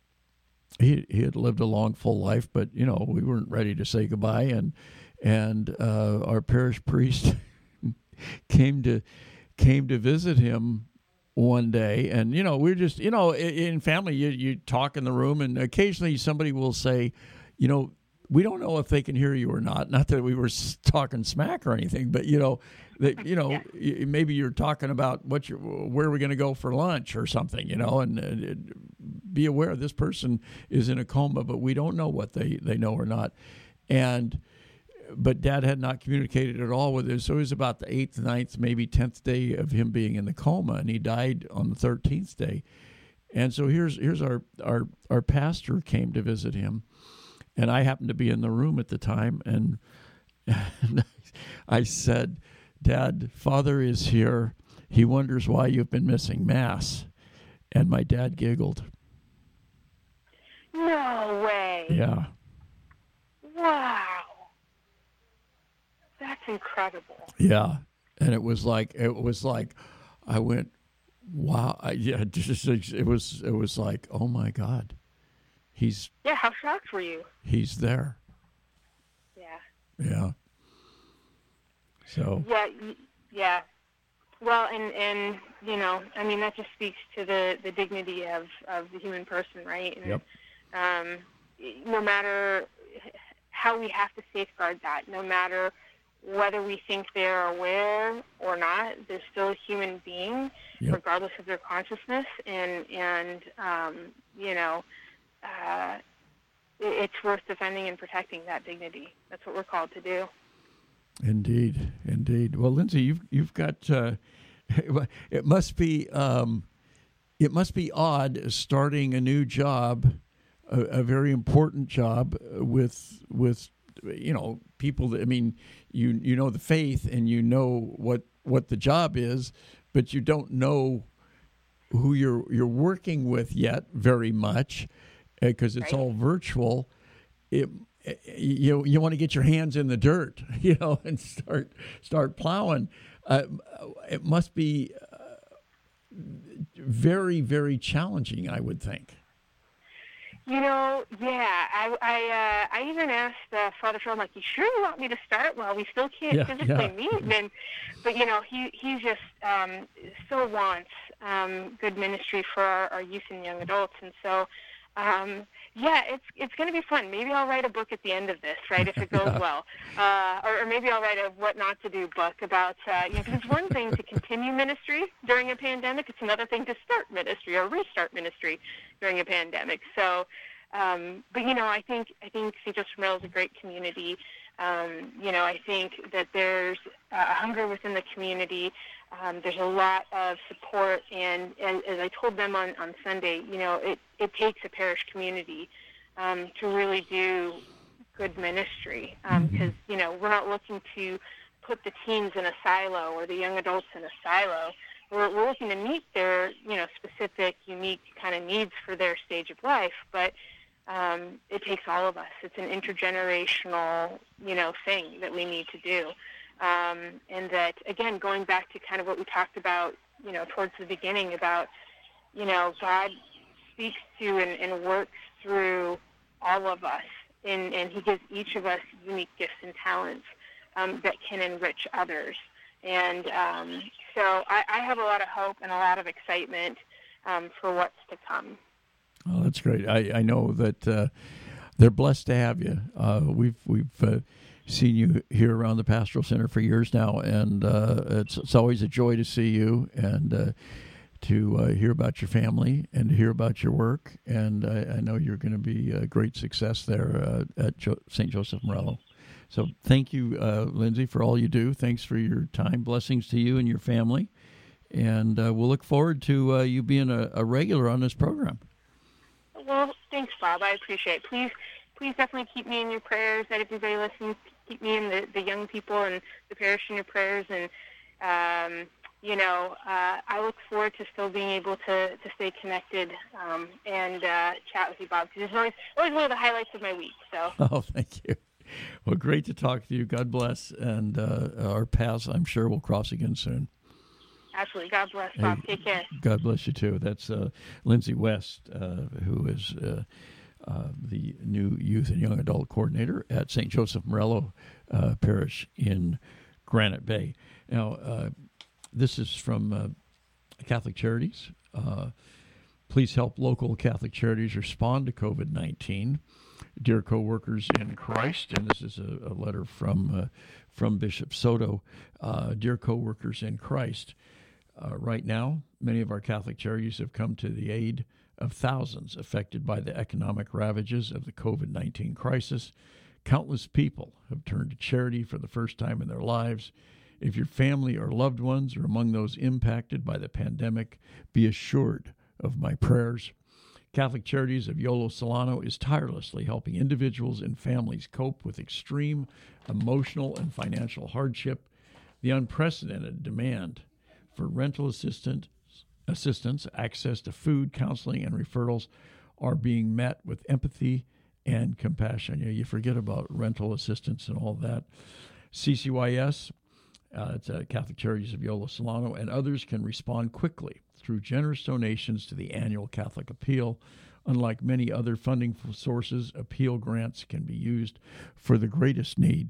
he he had lived a long, full life, but you know, we weren't ready to say goodbye, and and uh, our parish priest came to came to visit him one day, and you know, we're just, you know, in family, you you talk in the room, and occasionally somebody will say, you know, we don't know if they can hear you or not. Not that we were talking smack or anything, but you know, that you know, yeah. maybe you're talking about what you where are we going to go for lunch or something, you know, and, and be aware this person is in a coma, but we don't know what they they know or not, and. But Dad had not communicated at all with him, so it was about the eighth, ninth, maybe tenth day of him being in the coma, and he died on the thirteenth day. And so here's here's our our our pastor came to visit him, and I happened to be in the room at the time, and, and I said, "Dad, Father is here. He wonders why you've been missing Mass." And my dad giggled. No way. Yeah. Wow. That's incredible. Yeah, and it was like it was like I went, wow. I, yeah, just, it was it was like, oh my God, he's yeah. How shocked were you? He's there. Yeah. Yeah. So. Yeah, yeah. Well, and and you know, I mean, that just speaks to the, the dignity of, of the human person, right? And, yep. Um, no matter how we have to safeguard that, no matter whether we think they're aware or not, they're still a human being, yep. regardless of their consciousness. And, and um, you know, uh, it's worth defending and protecting that dignity. That's what we're called to do. Indeed, indeed. Well, Lindsay, you've you've got. Uh, it must be um, it must be odd starting a new job, a, a very important job with with. you know, people that, I mean, you you know the faith and you know what what the job is, but you don't know who you're you're working with yet very much because uh, it's right. all virtual. It, you you want to get your hands in the dirt, you know, and start start plowing. Uh, it must be uh, very very challenging, I would think. You know, yeah, I I, uh, I even asked uh, Father Phil, I'm like, you sure you want me to start? Well, we still can't yeah, physically yeah. meet. And, but, you know, he, he just um, so wants um, good ministry for our, our youth and young adults. And so, um, yeah, it's it's going to be fun. Maybe I'll write a book at the end of this, right, if it goes yeah. well. Uh, or, or maybe I'll write a what not to do book about, uh, you know, because it's one thing to continue ministry during a pandemic. It's another thing to start ministry or restart ministry during a pandemic. So, um, but, you know, I think I think Saint Joseph Merrill is a great community. Um, you know, I think that there's a hunger within the community. Um, there's a lot of support, and, and as I told them on, on Sunday, you know, it, it takes a parish community um, to really do good ministry because, um, you know, we're not looking to put the teens in a silo or the young adults in a silo. We're, we're looking to meet their, you know, specific, unique kind of needs for their stage of life, but um, it takes all of us. It's an intergenerational, you know, thing that we need to do. Um, and that, again, going back to kind of what we talked about, you know, towards the beginning about, you know, God speaks to and, and works through all of us, and, and he gives each of us unique gifts and talents um, that can enrich others. And um, so I, I have a lot of hope and a lot of excitement um, for what's to come. Oh, that's great. I, I know that uh, they're blessed to have you. Uh, we've we've uh, seen you here around the Pastoral Center for years now, and uh, it's it's always a joy to see you and uh, to uh, hear about your family and to hear about your work. And I, I know you're going to be a great success there uh, at jo- Saint Joseph Morello. So thank you, uh, Lindsay, for all you do. Thanks for your time. Blessings to you and your family. And uh, we'll look forward to uh, you being a, a regular on this program. Well, thanks, Bob. I appreciate it. Please, please definitely keep me in your prayers. That everybody listening, keep me and the, the young people and the parish in your prayers. And, um, you know, uh, I look forward to still being able to, to stay connected um, and uh, chat with you, Bob, because it's always, always one of the highlights of my week. So. Oh, thank you. Well, great to talk to you. God bless. And uh, our paths, I'm sure, will cross again soon. Absolutely. God bless, Bob. Hey, take care. God bless you, too. That's uh, Lindsay West, uh, who is uh, uh, the new youth and young adult coordinator at Saint Joseph Morello uh, Parish in Granite Bay. Now, uh, this is from uh, Catholic Charities. Uh, please help local Catholic charities respond to COVID nineteen. Dear co-workers in Christ, and this is a, a letter from uh, from Bishop Soto. Uh, Dear co-workers in Christ, uh, right now, many of our Catholic charities have come to the aid of thousands affected by the economic ravages of the COVID nineteen crisis. Countless people have turned to charity for the first time in their lives. If your family or loved ones are among those impacted by the pandemic, be assured of my prayers. Catholic Charities of Yolo Solano is tirelessly helping individuals and families cope with extreme emotional and financial hardship. The unprecedented demand for rental assistance, assistance, access to food, counseling, and referrals are being met with empathy and compassion. You know, you forget about rental assistance and all that. C C Y S, uh, it's uh, Catholic Charities of Yolo Solano, and others can respond quickly through generous donations to the annual Catholic Appeal. Unlike many other funding sources, appeal grants can be used for the greatest need.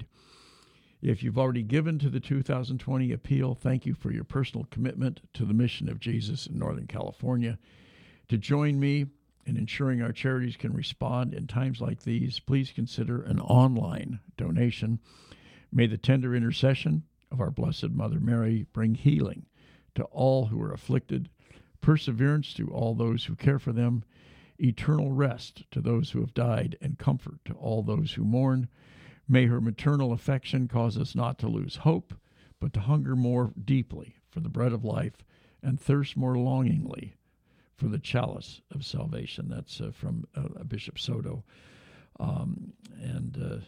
If you've already given to the two thousand twenty appeal, thank you for your personal commitment to the mission of Jesus in Northern California. To join me in ensuring our charities can respond in times like these, please consider an online donation. May the tender intercession of our Blessed Mother Mary bring healing to all who are afflicted, perseverance to all those who care for them, eternal rest to those who have died, and comfort to all those who mourn. May her maternal affection cause us not to lose hope, but to hunger more deeply for the bread of life and thirst more longingly for the chalice of salvation. That's uh, from uh, Bishop Soto. Um, and uh,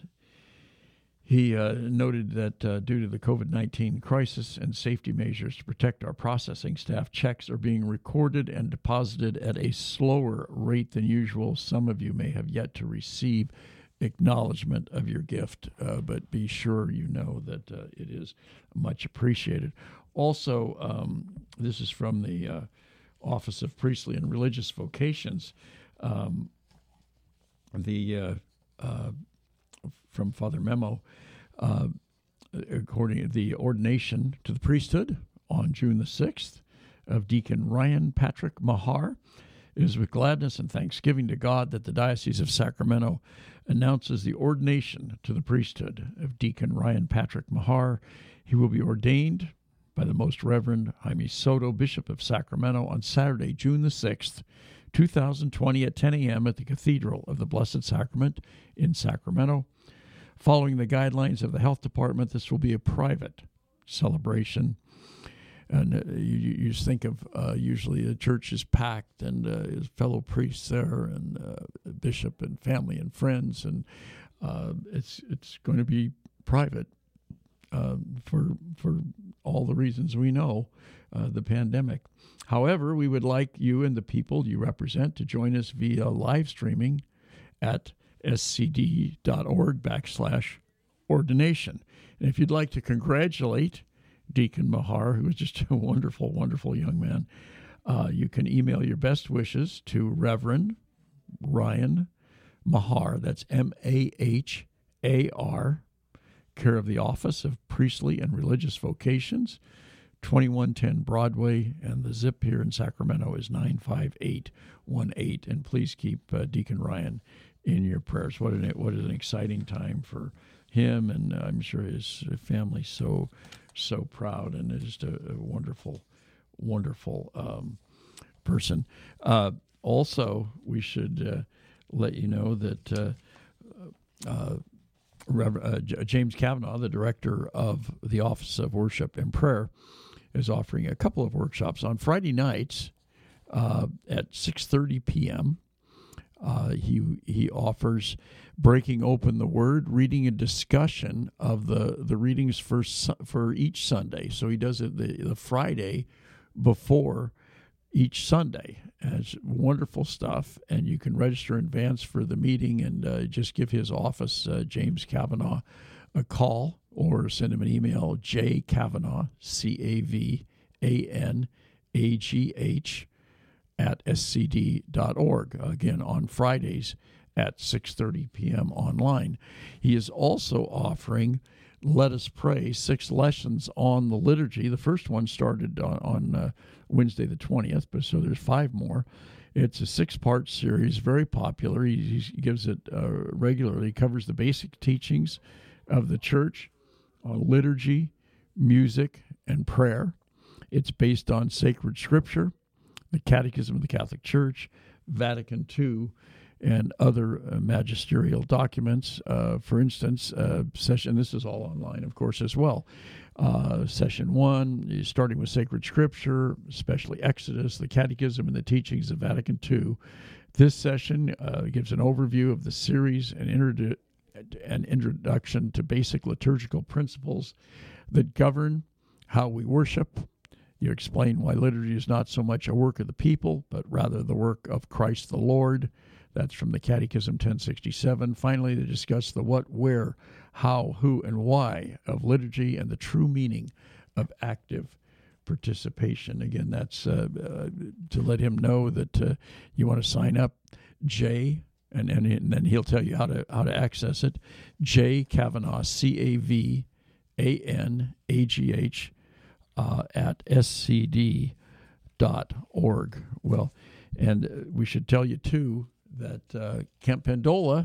He uh, noted that uh, due to the COVID nineteen crisis and safety measures to protect our processing staff, checks are being recorded and deposited at a slower rate than usual. Some of you may have yet to receive acknowledgement of your gift, uh, but be sure you know that uh, it is much appreciated. Also, um, this is from the uh, Office of Priestly and Religious Vocations. Um, the uh, uh, from Father Memo, uh, according to the ordination to the priesthood on June the sixth of Deacon Ryan Patrick Mahar. It is with gladness and thanksgiving to God that the Diocese of Sacramento announces the ordination to the priesthood of Deacon Ryan Patrick Mahar. He will be ordained by the Most Reverend Jaime Soto, Bishop of Sacramento, on Saturday, June the sixth, two thousand twenty at ten a.m. at the Cathedral of the Blessed Sacrament in Sacramento. Following the guidelines of the health department, this will be a private celebration. And uh, you, you just think of uh, usually the church is packed and uh, his fellow priests there and uh, bishop and family and friends, and uh, it's it's going to be private uh, for for all the reasons we know, uh, the pandemic. However, we would like you and the people you represent to join us via live streaming at scd.org backslash ordination. And if you'd like to congratulate Deacon Mahar, who is just a wonderful, wonderful young man, uh, you can email your best wishes to Reverend Ryan Mahar. That's M A H A R, care of the Office of Priestly and Religious Vocations, twenty-one ten Broadway, and the zip here in Sacramento is nine five eight one eight. And please keep uh, Deacon Ryan in your prayers. What an what an exciting time for him, and uh, I'm sure his family so so proud, and is just a, a wonderful, wonderful um, person. Uh, also, we should uh, let you know that uh, uh, Rev- uh, J- James Kavanaugh, the director of the Office of Worship and Prayer, is offering a couple of workshops on Friday nights uh, at six thirty p.m. Uh, he he offers breaking open the Word, reading a discussion of the, the readings for for each Sunday. So he does it the, the Friday before each Sunday. And it's wonderful stuff, and you can register in advance for the meeting and uh, just give his office, uh, James Kavanaugh, a call or send him an email, J. Kavanaugh, C A V A N A G H, at s c d dot org, again, on Fridays at six thirty p.m. online. He is also offering Let Us Pray, six lessons on the liturgy. The first one started on, on uh, Wednesday the twentieth, but so there's five more. It's a six-part series, very popular. He, he gives it uh, regularly. He covers the basic teachings of the church on liturgy, music, and prayer. It's based on sacred scripture, the Catechism of the Catholic Church, Vatican Two, and other uh, magisterial documents. Uh, for instance, uh, session, this is all online, of course, as well. Uh, session one is starting with sacred scripture, especially Exodus, the Catechism, and the teachings of Vatican Two. This session uh, gives an overview of the series and introdu- an introduction to basic liturgical principles that govern how we worship. You explain why liturgy is not so much a work of the people, but rather the work of Christ the Lord. That's from the Catechism ten sixty-seven. Finally, to discuss the what, where, how, who, and why of liturgy and the true meaning of active participation. Again, that's uh, uh, to let him know that uh, you want to sign up, J, and, and, and then he'll tell you how to how to access it. J. Kavanaugh, C A V A N A G H, Uh, at s c d dot org. Well, and uh, we should tell you, too, that uh, Camp Pendola,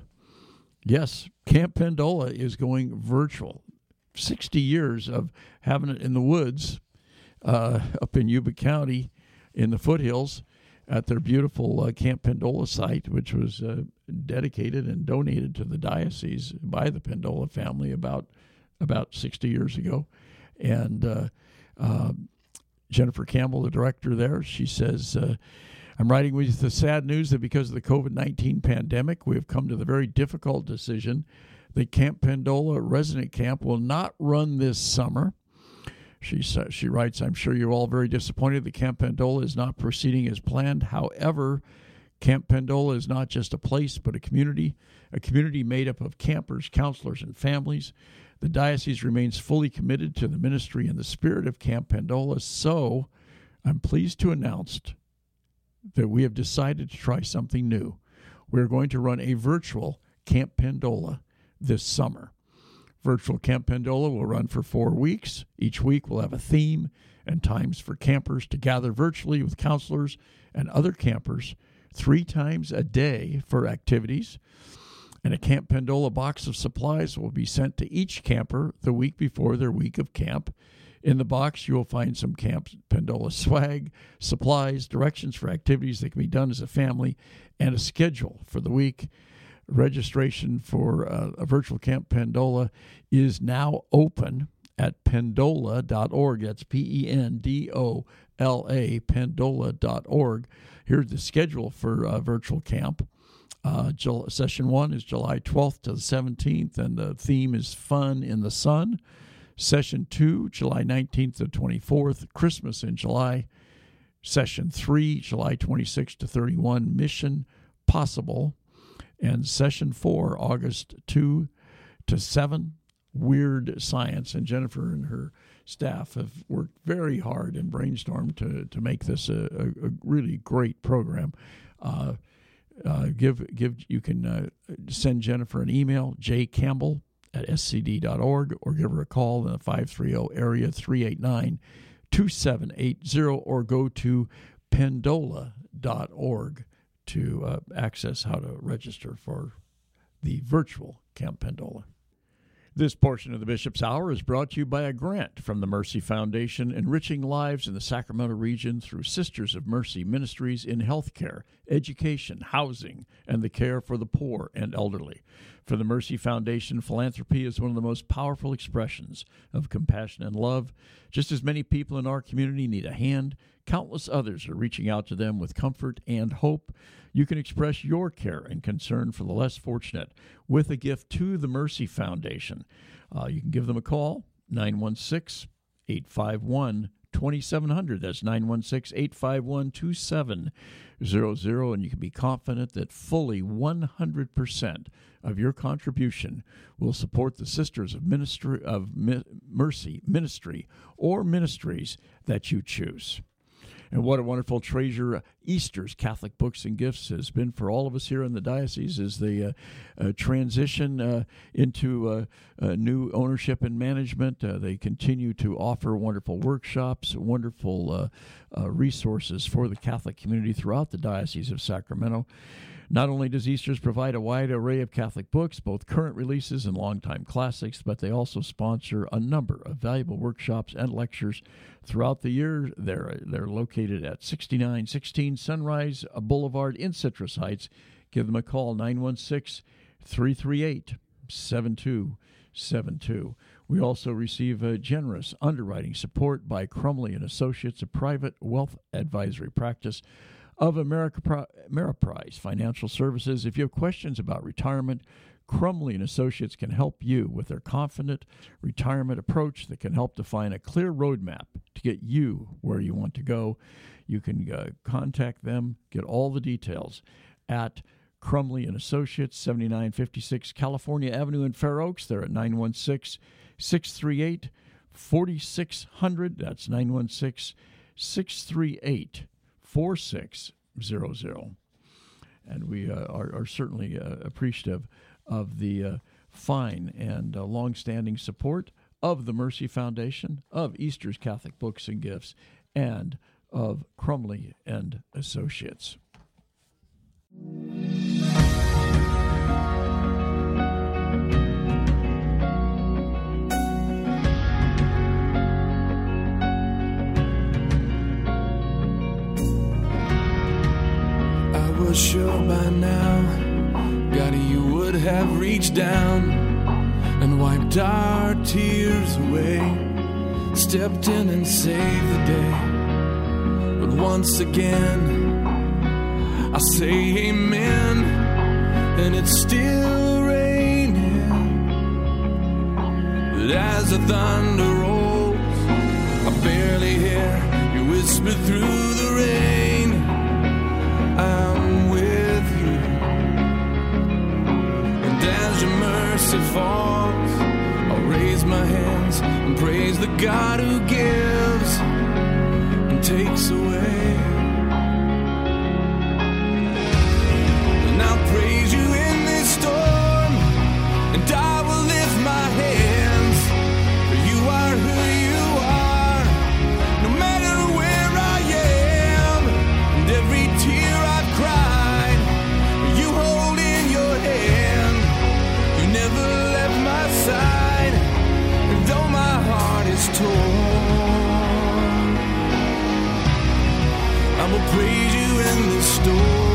yes, Camp Pendola is going virtual. sixty years of having it in the woods uh, up in Yuba County in the foothills at their beautiful uh, Camp Pendola site, which was uh, dedicated and donated to the diocese by the Pendola family about, about sixty years ago. And uh, Uh, Jennifer Campbell, the director there, she says, uh, I'm writing with the sad news that because of the covid nineteen pandemic, we have come to the very difficult decision that Camp Pendola Resident Camp will not run this summer. She, uh, she writes, I'm sure you're all very disappointed that Camp Pendola is not proceeding as planned. However, Camp Pendola is not just a place, but a community, a community made up of campers, counselors, and families. The diocese remains fully committed to the ministry and the spirit of Camp Pendola, so I'm pleased to announce that we have decided to try something new. We're going to run a virtual Camp Pendola this summer. Virtual Camp Pendola will run for four weeks. Each week will have a theme and times for campers to gather virtually with counselors and other campers three times a day for activities. And a Camp Pendola box of supplies will be sent to each camper the week before their week of camp. In the box, you will find some Camp Pendola swag, supplies, directions for activities that can be done as a family, and a schedule for the week. Registration for uh, a virtual Camp Pendola is now open at pendola dot org. That's P E N D O L A, pendola dot org. Here's the schedule for uh, virtual camp. Uh, session one is July twelfth to the seventeenth, and the theme is Fun in the Sun. Session two, July nineteenth to twenty-fourth, Christmas in July. Session three, July twenty-sixth to thirty-first, Mission Possible. And session four, August second to seventh, Weird Science. And Jennifer and her staff have worked very hard and brainstormed to, to make this a, a, a really great program. Uh, uh, give give you can uh, send Jennifer an email, j campbell at s c d dot org, or give her a call in the five three zero area, three eight nine, two seven eight zero, or go to pendola dot org to uh, access how to register for the virtual Camp Pendola. This portion of the Bishop's Hour is brought to you by a grant from the Mercy Foundation, enriching lives in the Sacramento region through Sisters of Mercy ministries in healthcare, education, housing, and the care for the poor and elderly. For the Mercy Foundation, philanthropy is one of the most powerful expressions of compassion and love. Just as many people in our community need a hand, countless others are reaching out to them with comfort and hope. You can express your care and concern for the less fortunate with a gift to the Mercy Foundation. Uh, you can give them a call, nine one six, eight five one, two seven zero zero. That's nine one six, eight five one, two seven zero zero, and you can be confident that fully one hundred percent of your contribution will support the Sisters of Ministry of Mercy ministry or ministries that you choose. And what a wonderful treasure Easter's Catholic Books and Gifts has been for all of us here in the diocese as they uh, uh, transition uh, into uh, uh, new ownership and management. Uh, they continue to offer wonderful workshops, wonderful uh, uh, resources for the Catholic community throughout the Diocese of Sacramento. Not only does Easter's provide a wide array of Catholic books, both current releases and longtime classics, but they also sponsor a number of valuable workshops and lectures throughout the year. They're, they're located at sixty-nine sixteen Sunrise Boulevard in Citrus Heights. Give them a call, nine one six, three three eight, seven two seven two. We also receive a generous underwriting support by Crumley and Associates, a private wealth advisory practice of America, Ameriprise Financial Services. If you have questions about retirement, Crumley and Associates can help you with their confident retirement approach that can help define a clear roadmap to get you where you want to go. You can uh, contact them, get all the details at Crumley and Associates, seventy-nine fifty-six California Avenue in Fair Oaks. They're at nine one six, six three eight, four six zero zero. That's nine one six, six three eight, four six zero zero. And we uh, are, are certainly uh, appreciative of the uh, fine and uh, long-standing support of the Mercy Foundation, of Easter's Catholic Books and Gifts, and of Crumley and Associates. Sure by now, God, you would have reached down and wiped our tears away, stepped in and saved the day. But once again, I say amen, and it's still raining. But as the thunder rolls, I barely hear you whisper through the rain, I'm with you. And as your mercy falls, I'll raise my hands and praise the God who gives and takes away. And I'll praise you in this storm, and I will lift my hands, for you are who you are, no matter where I am, and every tear I've cried, you hold in your hand. You never left my side, and though my heart is torn, I will praise you in the storm.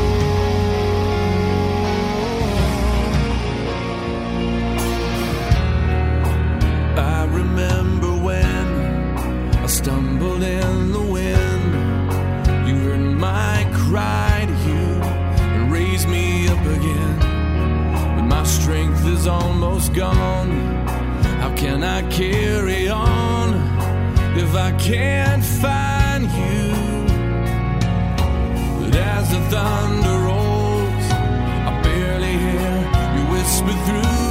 I remember when I stumbled in the wind, you heard my cry to you and raised me up again. But my strength is almost gone. How can I carry on if I can't find you? But as the thunder rolls, I barely hear whisper through